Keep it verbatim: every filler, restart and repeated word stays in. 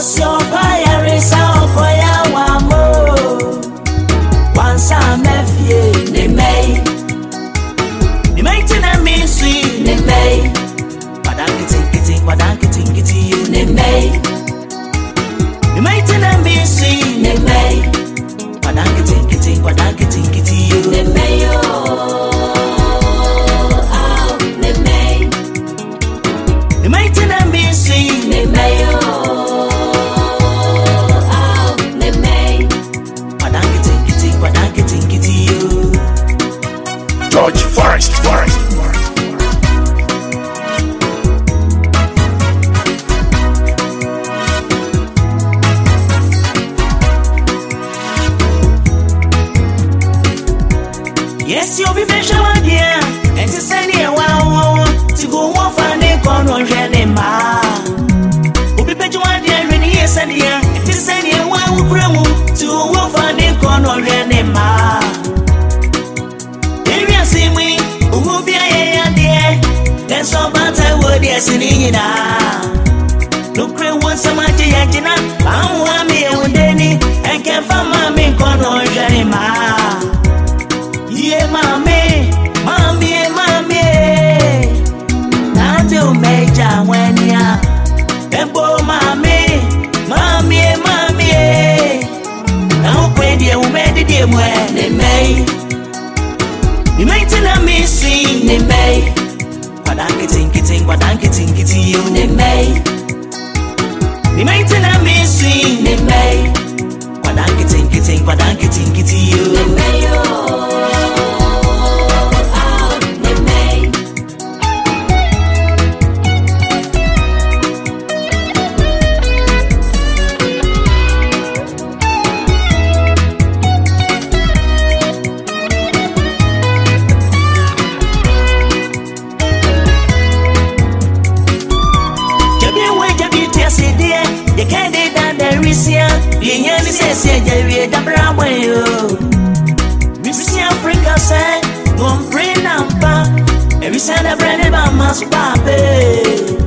your fire is out for your more. Once I'm a few, they may. The mating and me sweet, they may. But I'm getting, getting, but I'm getting, getting you, they may. The mating and me sweet, they may. But I'm getting, getting, but I'm getting, getting you, they may. Oh, they may. The mating and me sweet, they may. George Forest, Forest, Forest. Yes, you'll be better, my dear. And to send you a wow to go off and they can't run anymore. We'll be better, my dear, when he is and here. And to send you a wow to go off and they can't run anymore. See me, who be a dear. Then so bad I would yes in Ina. Look, once a match, Yajina. I'm one me with Denny and can find my main corner, Janima. Yeah, mammy, mammy, mammy. Now to major when ya. And bo mammy, mammy, mammy. Now, when you made it, you when they may. You might tell me sing, they may. But I'm getting, getting, but I'm getting, getting you, they may. You might tell me sing, they may. But I'm getting, getting, but I'm getting, getting you, they may. Oh, they may. The candidate that there is here, the young says, yeah, the brown way. Miss Africa said, don't bring up, every Sunday, brand of my papi.